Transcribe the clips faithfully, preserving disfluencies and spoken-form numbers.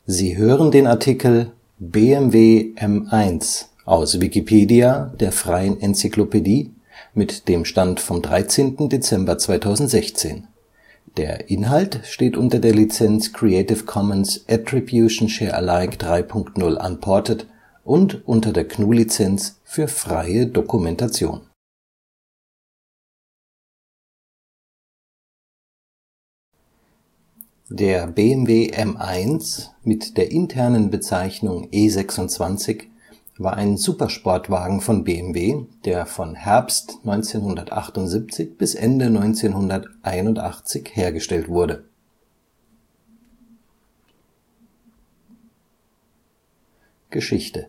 Sie hören den Artikel B M W M eins, aus Wikipedia, der freien Enzyklopädie. Mit dem Stand vom Der Inhalt steht unter der Lizenz Creative Commons Attribution Share Alike drei Punkt null Unported und unter der G N U Lizenz für freie Dokumentation. Der B M W M eins mit der internen Bezeichnung E sechsundzwanzig war ein Supersportwagen von B M W, der von Herbst neunzehnhundertachtundsiebzig bis Ende neunzehnhunderteinundachtzig hergestellt wurde. Geschichte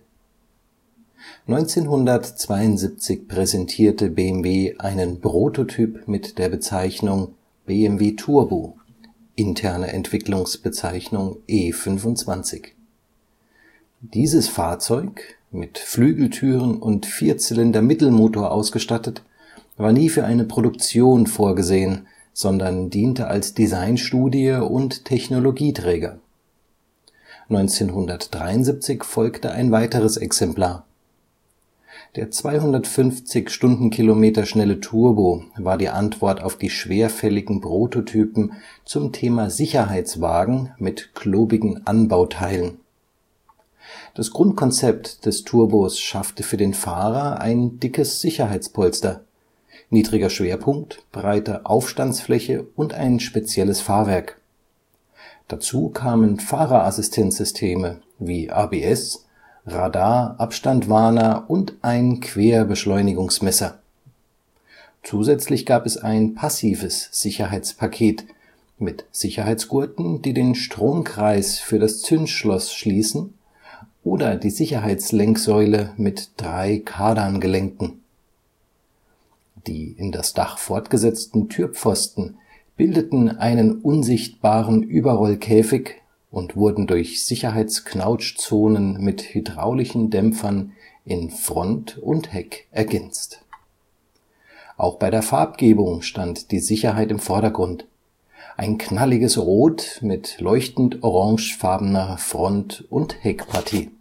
neunzehnhundertzweiundsiebzig präsentierte B M W einen Prototyp mit der Bezeichnung B M W Turbo, interne Entwicklungsbezeichnung E fünfundzwanzig. Dieses Fahrzeug, mit Flügeltüren und Vierzylinder-Mittelmotor ausgestattet, war nie für eine Produktion vorgesehen, sondern diente als Designstudie und Technologieträger. neunzehnhundertdreiundsiebzig folgte ein weiteres Exemplar. Der zweihundertfünfzig Stundenkilometer schnelle Turbo war die Antwort auf die schwerfälligen Prototypen zum Thema Sicherheitswagen mit klobigen Anbauteilen. Das Grundkonzept des Turbos schaffte für den Fahrer ein dickes Sicherheitspolster, niedriger Schwerpunkt, breite Aufstandsfläche und ein spezielles Fahrwerk. Dazu kamen Fahrerassistenzsysteme wie A B S, Radar, Abstandwarner und ein Querbeschleunigungsmesser. Zusätzlich gab es ein passives Sicherheitspaket mit Sicherheitsgurten, die den Stromkreis für das Zündschloss schließen, oder die Sicherheitslenksäule mit drei Kardangelenken. Die in das Dach fortgesetzten Türpfosten bildeten einen unsichtbaren Überrollkäfig und wurden durch Sicherheitsknautschzonen mit hydraulischen Dämpfern in Front und Heck ergänzt. Auch bei der Farbgebung stand die Sicherheit im Vordergrund. Ein knalliges Rot mit leuchtend orangefarbener Front- und Heckpartie.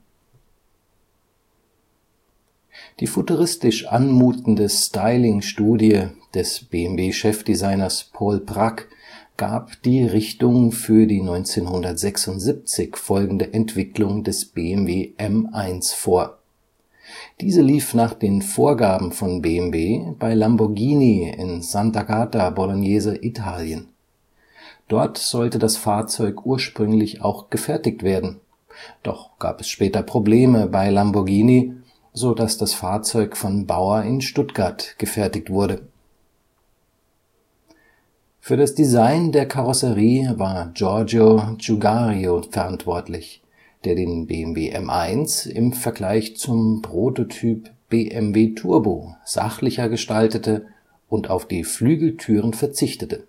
Die futuristisch anmutende Styling-Studie des B M W-Chefdesigners Paul Bracq gab die Richtung für die neunzehnhundertsechsundsiebzig folgende Entwicklung des B M W M eins vor. Diese lief nach den Vorgaben von B M W bei Lamborghini in Sant'Agata Bolognese, Italien. Dort sollte das Fahrzeug ursprünglich auch gefertigt werden, doch gab es später Probleme bei Lamborghini, so dass das Fahrzeug von Bauer in Stuttgart gefertigt wurde. Für das Design der Karosserie war Giorgio Giugiaro verantwortlich, der den B M W M eins im Vergleich zum Prototyp B M W Turbo sachlicher gestaltete und auf die Flügeltüren verzichtete.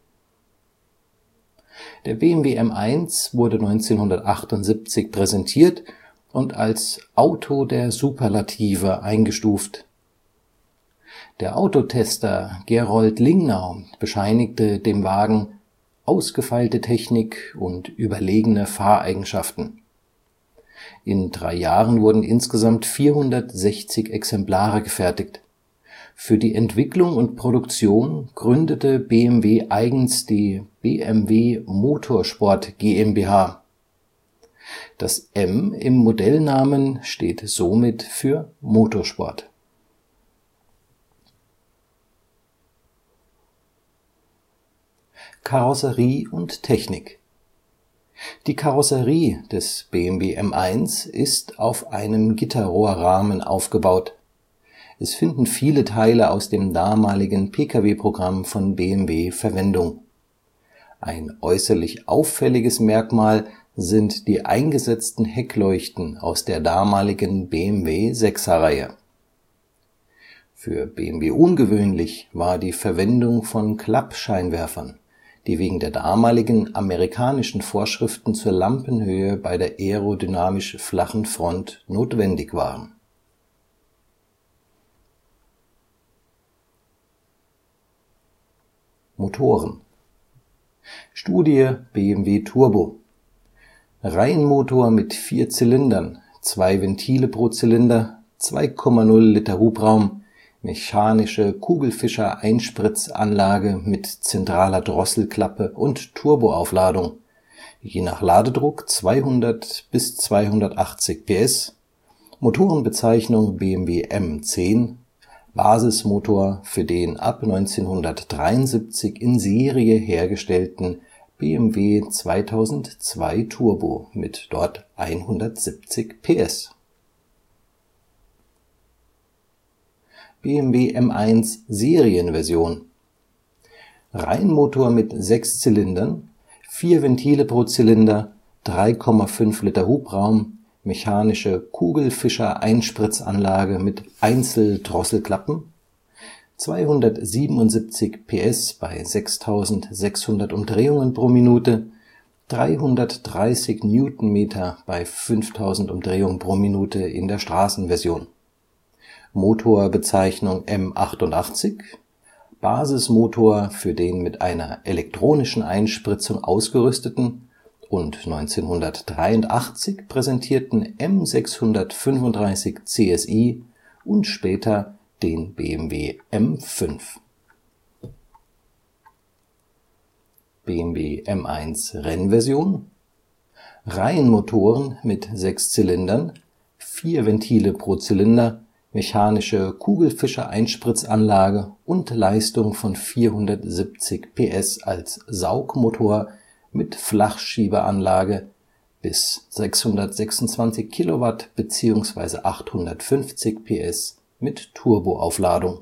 Der B M W M eins wurde neunzehnhundertachtundsiebzig präsentiert und als Auto der Superlative eingestuft. Der Autotester Gerold Lingnau bescheinigte dem Wagen ausgefeilte Technik und überlegene Fahreigenschaften. In drei Jahren wurden insgesamt vierhundertsechzig Exemplare gefertigt. Für die Entwicklung und Produktion gründete B M W eigens die B M W Motorsport GmbH. Das M im Modellnamen steht somit für Motorsport. Karosserie und Technik. Die Karosserie des B M W M eins ist auf einem Gitterrohrrahmen aufgebaut. Es finden viele Teile aus dem damaligen Pkw-Programm von B M W Verwendung. Ein äußerlich auffälliges Merkmal sind die eingesetzten Heckleuchten aus der damaligen B M W sechser-Reihe. Für B M W ungewöhnlich war die Verwendung von Klappscheinwerfern, die wegen der damaligen amerikanischen Vorschriften zur Lampenhöhe bei der aerodynamisch flachen Front notwendig waren. Motoren. Studie B M W Turbo. Reihenmotor mit vier Zylindern, zwei Ventile pro Zylinder, zwei Komma null Liter Hubraum, mechanische Kugelfischer-Einspritzanlage mit zentraler Drosselklappe und Turboaufladung, je nach Ladedruck zweihundert bis zweihundertachtzig P S, Motorenbezeichnung B M W M zehn, Basismotor für den ab neunzehnhundertdreiundsiebzig in Serie hergestellten B M W zweitausendzwei Turbo mit dort hundertsiebzig P S. B M W M eins Serienversion: Reihenmotor mit sechs Zylindern, vier Ventile pro Zylinder, drei Komma fünf Liter Hubraum, mechanische Kugelfischer-Einspritzanlage mit Einzeldrosselklappen, zweihundertsiebenundsiebzig P S bei sechstausendsechshundert Umdrehungen pro Minute, dreihundertdreißig Newtonmeter bei fünftausend Umdrehungen pro Minute in der Straßenversion. Motorbezeichnung M achtundachtzig, Basismotor für den mit einer elektronischen Einspritzung ausgerüsteten und neunzehnhundertdreiundachtzig präsentierten M sechshundertfünfunddreißig C S I und später den B M W M fünf. B M W M eins Rennversion: Reihenmotoren mit sechs Zylindern, vier Ventile pro Zylinder, mechanische Kugelfischer-Einspritzanlage und Leistung von vierhundertsiebzig P S als Saugmotor mit Flachschieberanlage bis sechshundertsechsundzwanzig Kilowatt bzw. achthundertfünfzig P S mit Turboaufladung.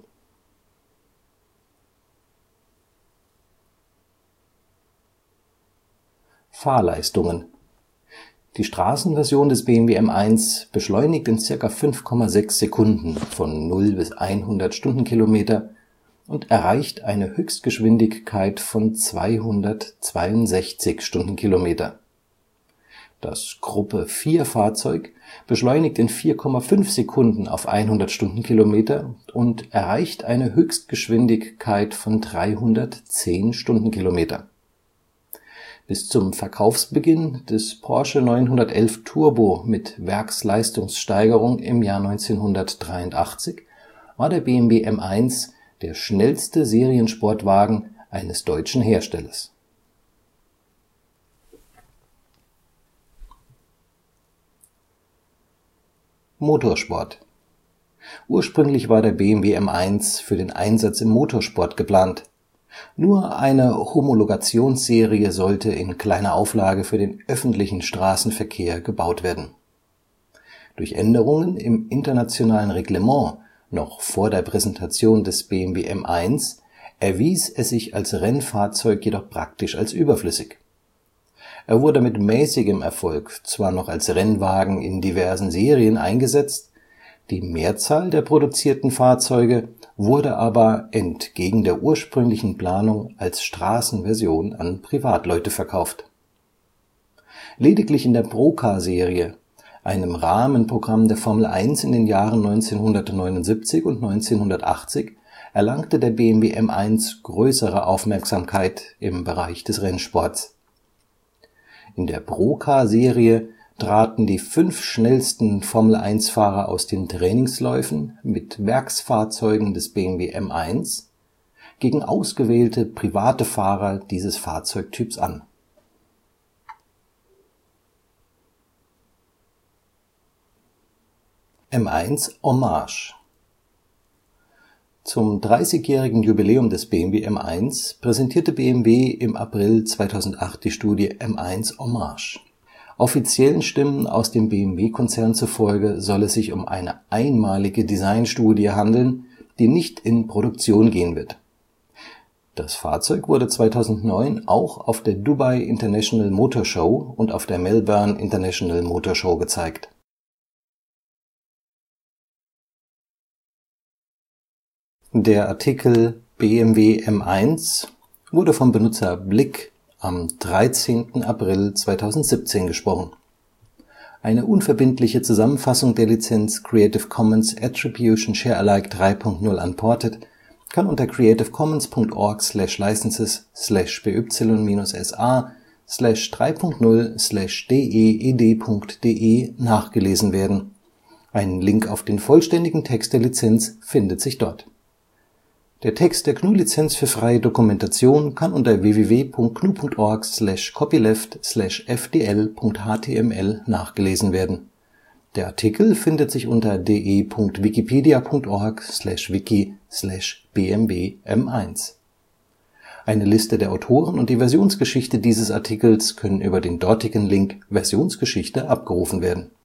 Fahrleistungen: Die Straßenversion des B M W M eins beschleunigt in circa fünf Komma sechs Sekunden von null bis hundert Stundenkilometer und erreicht eine Höchstgeschwindigkeit von zweihundertzweiundsechzig Stundenkilometer. Das Gruppe vier Fahrzeug beschleunigt in vier Komma fünf Sekunden auf hundert Stundenkilometer und erreicht eine Höchstgeschwindigkeit von dreihundertzehn Stundenkilometer. Bis zum Verkaufsbeginn des Porsche neunhundertelf Turbo mit Werksleistungssteigerung im Jahr neunzehnhundertdreiundachtzig war der B M W M eins der schnellste Seriensportwagen eines deutschen Herstellers. Motorsport: Ursprünglich war der B M W M eins für den Einsatz im Motorsport geplant. Nur eine Homologationsserie sollte in kleiner Auflage für den öffentlichen Straßenverkehr gebaut werden. Durch Änderungen im internationalen Reglement noch vor der Präsentation des B M W M eins erwies es sich als Rennfahrzeug jedoch praktisch als überflüssig. Er wurde mit mäßigem Erfolg zwar noch als Rennwagen in diversen Serien eingesetzt, die Mehrzahl der produzierten Fahrzeuge wurde aber entgegen der ursprünglichen Planung als Straßenversion an Privatleute verkauft. Lediglich in der Procar-Serie, einem Rahmenprogramm der Formel eins in den Jahren neunzehnhundertneunundsiebzig und neunzehnhundertachtzig, erlangte der B M W M eins größere Aufmerksamkeit im Bereich des Rennsports. In der Procar-Serie traten die fünf schnellsten Formel eins Fahrer aus den Trainingsläufen mit Werksfahrzeugen des B M W M eins gegen ausgewählte private Fahrer dieses Fahrzeugtyps an. M eins Hommage: Zum dreißigjährigen Jubiläum des B M W M eins präsentierte B M W im April zweitausendacht die Studie M eins Hommage. Offiziellen Stimmen aus dem B M W-Konzern zufolge soll es sich um eine einmalige Designstudie handeln, die nicht in Produktion gehen wird. Das Fahrzeug wurde zweitausendneun auch auf der Dubai International Motor Show und auf der Melbourne International Motor Show gezeigt. Der Artikel B M W M eins wurde vom Benutzer Blick am dreizehnten April zweitausendsiebzehn gesprochen. Eine unverbindliche Zusammenfassung der Lizenz Creative Commons Attribution Share Alike drei Punkt null Unported kann unter creativecommons punkt org slash licenses slash by minus sa slash drei punkt null slash deed.de nachgelesen werden. Ein Link auf den vollständigen Text der Lizenz findet sich dort. Der Text der G N U-Lizenz für freie Dokumentation kann unter w w w punkt gnu.org slash copyleft slash f d l punkt h t m l nachgelesen werden. Der Artikel findet sich unter de punkt wikipedia punkt org slash wiki slash b m w m eins. Eine Liste der Autoren und die Versionsgeschichte dieses Artikels können über den dortigen Link Versionsgeschichte abgerufen werden